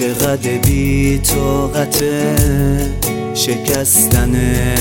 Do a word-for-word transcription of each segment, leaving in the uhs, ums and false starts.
چقدر بی طاقته شکستن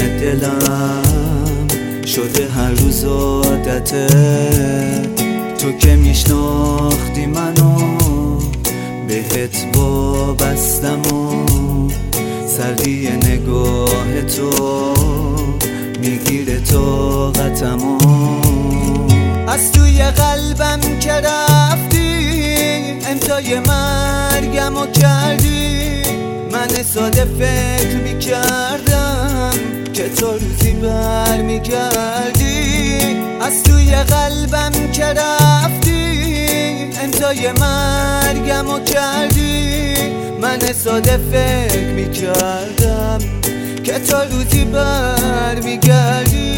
دلم شده هر روز عادته. تو که میشناختی منو بهت وابستم و سردی نگاه تو میگیره طاقتمو. از توی قلبم که رفتی امضای مرگمو کردی. من ساده فکر میکردم که تو روزی بر میگردی. از توی قلبم که رفتی امضای مرگمو کردی. من ساده فکر میکردم که تو روزی بر میگردی.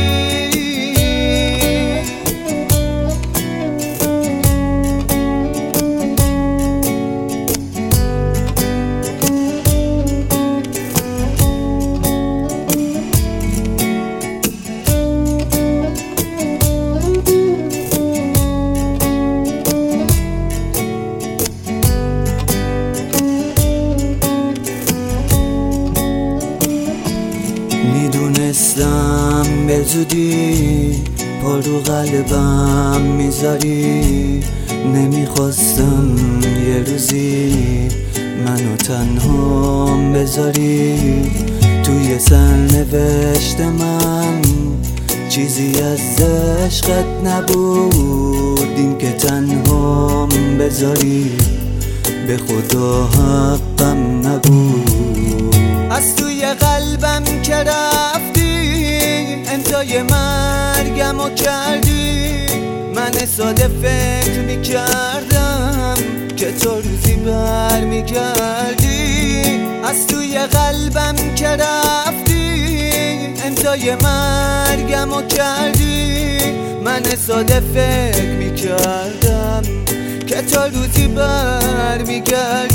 میدونستم به زودی پا رو قلبم میذاری. نمیخواستم یه روزی منو تنها بذاری. توی سرنوشت من چیزی از عشقت نبود این که تنها بذاری. به خدا حقم نبود. از توی قلبم که رفتی امضای مرگمو کردی. من ساده فکر میکردم که تو روزی بر میگردی. از توی قلبم که رفتی امضای مرگمو کردی. من ساده فکر میکردم که تو روزی بر میگردی.